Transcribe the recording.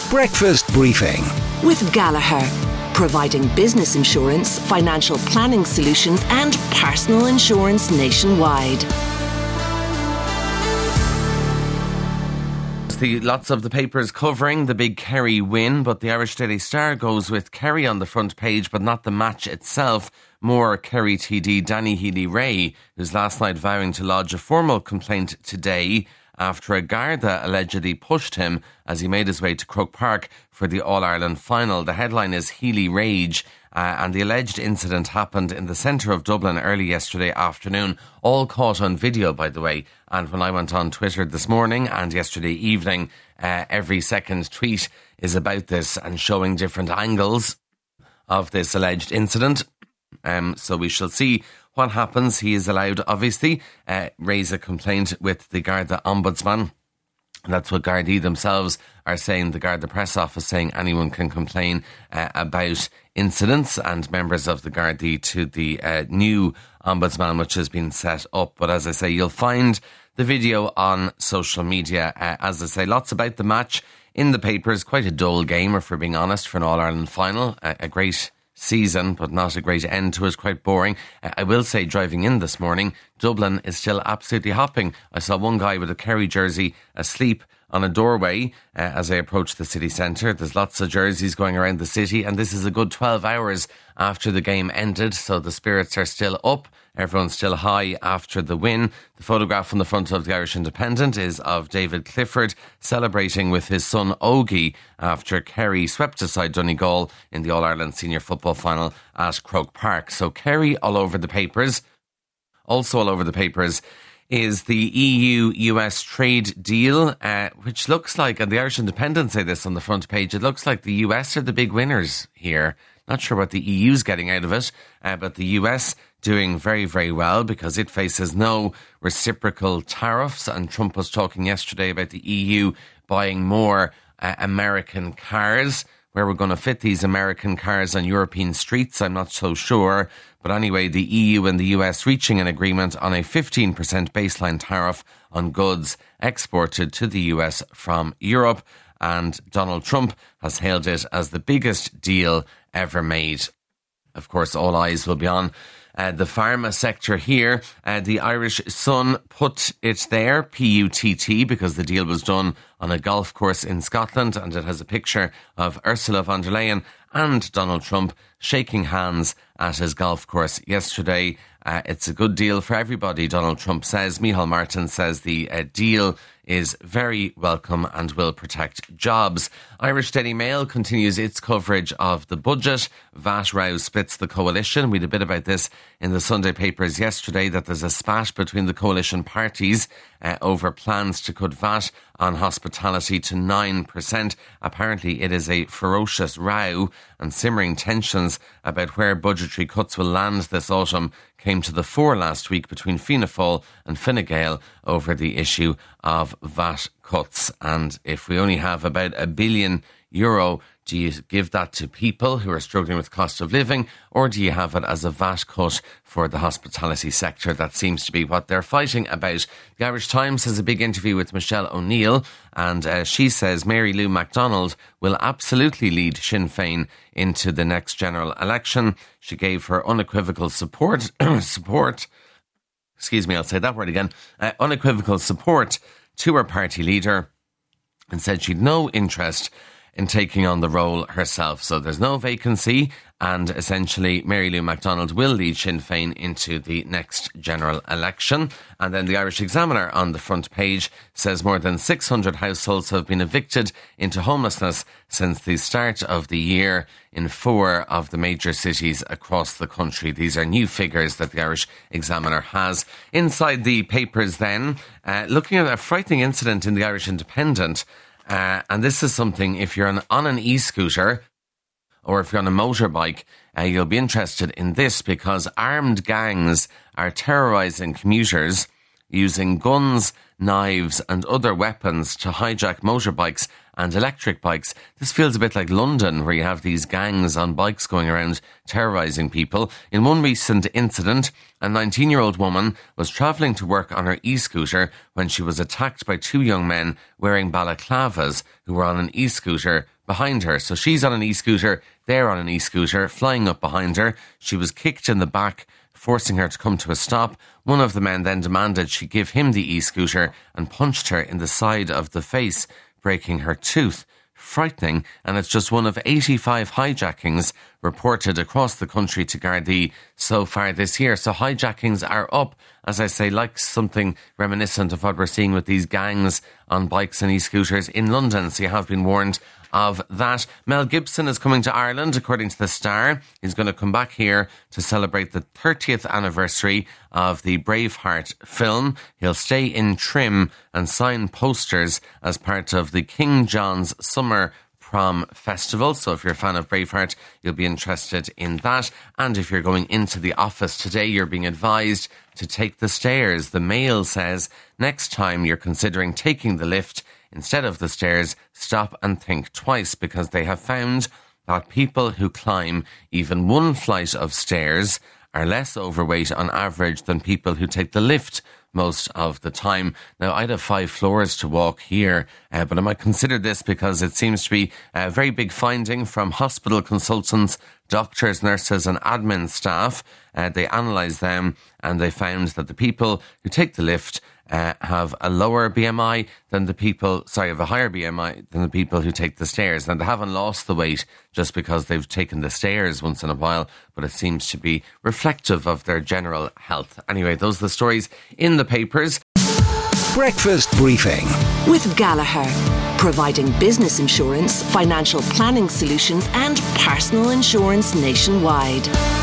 Breakfast Briefing with Gallagher, providing business insurance, financial planning solutions and personal insurance nationwide. Lots of the papers covering the big Kerry win, but the Irish Daily Star goes with Kerry on the front page, but not the match itself. More Kerry TD Danny Healy-Rae, who's last night vowing to lodge a formal complaint today after a Garda allegedly pushed him as he made his way to Croke Park for the All-Ireland final. The headline is Healy Rage, and the alleged incident happened in the centre of Dublin early yesterday afternoon, all caught on video, by the way. And when I went on Twitter this morning and yesterday evening, every second tweet is about this and showing different angles of this alleged incident. So we shall see what happens. He is allowed, obviously, raise a complaint with the Garda Ombudsman. That's what Gardaí themselves are saying. The Garda press office saying anyone can complain about incidents, and members of the Gardaí to the new Ombudsman, which has been set up. But as I say, you'll find the video on social media. As I say, lots about the match in the papers. Quite a dull game, if we're being honest, for an All-Ireland final. A great season, but not a great end to it, quite boring. I will say, driving in this morning, Dublin is still absolutely hopping. I saw one guy with a Kerry jersey asleep on a doorway as I approached the city centre. There's lots of jerseys going around the city, and this is a good 12 hours after the game ended, so the spirits are still up. Everyone's still high after the win. The photograph on the front of the Irish Independent is of David Clifford celebrating with his son Ogie after Kerry swept aside Donegal in the All-Ireland Senior Football Final at Croke Park. So Kerry all over the papers. Also all over the papers is the EU-US trade deal, which looks like, and the Irish Independent say this on the front page, it looks like the US are the big winners here. Not sure what the EU's getting out of it, but the US doing very, very well because it faces no reciprocal tariffs. And Trump was talking yesterday about the EU buying more American cars. Where we're going to fit these American cars on European streets, I'm not so sure. But anyway, the EU and the US reaching an agreement on a 15% baseline tariff on goods exported to the US from Europe. And Donald Trump has hailed it as the biggest deal ever made. Of course, all eyes will be on the pharma sector here. The Irish Sun put it there, PUTT, because the deal was done on a golf course in Scotland, and it has a picture of Ursula von der Leyen and Donald Trump shaking hands at his golf course yesterday. It's a good deal for everybody, Donald Trump says. Micheál Martin says the deal is very welcome and will protect jobs. Irish Daily Mail continues its coverage of the budget. VAT row splits the coalition. We had a bit about this in the Sunday papers yesterday, that there's a spat between the coalition parties over plans to cut VAT on hospitality to 9%. Apparently it is a ferocious row, and simmering tensions about where budgetary cuts will land this autumn came to the fore last week between Fianna Fáil and Fine Gael over the issue of VAT cuts. And if we only have about €1 billion, do you give that to people who are struggling with cost of living, or do you have it as a VAT cut for the hospitality sector? That seems to be what they're fighting about. The Irish Times has a big interview with Michelle O'Neill, and she says Mary Lou MacDonald will absolutely lead Sinn Féin into the next general election. She gave her unequivocal support, unequivocal support to her party leader, and said she'd no interest in taking on the role herself. So there's no vacancy, and essentially Mary Lou MacDonald will lead Sinn Féin into the next general election. And then the Irish Examiner on the front page says more than 600 households have been evicted into homelessness since the start of the year in 4 of the major cities across the country. These are new figures that the Irish Examiner has. Inside the papers then, looking at a frightening incident in the Irish Independent. And this is something, if you're on an e-scooter or if you're on a motorbike, you'll be interested in this, because armed gangs are terrorising commuters using guns, knives and other weapons to hijack motorbikes and electric bikes. This feels a bit like London, where you have these gangs on bikes going around terrorising people. In one recent incident, a 19-year-old woman was travelling to work on her e-scooter when she was attacked by 2 young men wearing balaclavas who were on an e-scooter behind her. So she's on an e-scooter, they're on an e-scooter, flying up behind her. She was kicked in the back, forcing her to come to a stop. One of the men then demanded she give him the e-scooter and punched her in the side of the face, breaking her tooth. Frightening, and it's just one of 85 hijackings reported across the country to Gardaí so far this year. So hijackings are up, as I say, like something reminiscent of what we're seeing with these gangs on bikes and e-scooters in London. So you have been warned of that. Mel Gibson is coming to Ireland, according to The Star. He's going to come back here to celebrate the 30th anniversary of the Braveheart film. He'll stay in Trim and sign posters as part of the King John's Summer Prom Festival. So if you're a fan of Braveheart, you'll be interested in that. And if you're going into the office today, you're being advised to take the stairs. The Mail says next time you're considering taking the lift instead of the stairs, stop and think twice, because they have found that people who climb even one flight of stairs are less overweight on average than people who take the lift most of the time. Now, I'd have 5 floors to walk here, but I might consider this because it seems to be a very big finding from hospital consultants, doctors, nurses and admin staff. They analysed them and they found that the people who take the lift have a lower BMI than have a higher BMI than the people who take the stairs. And they haven't lost the weight just because they've taken the stairs once in a while, but it seems to be reflective of their general health. Anyway, those are the stories in the papers. Breakfast Briefing with Gallagher, providing business insurance, financial planning solutions and personal insurance nationwide.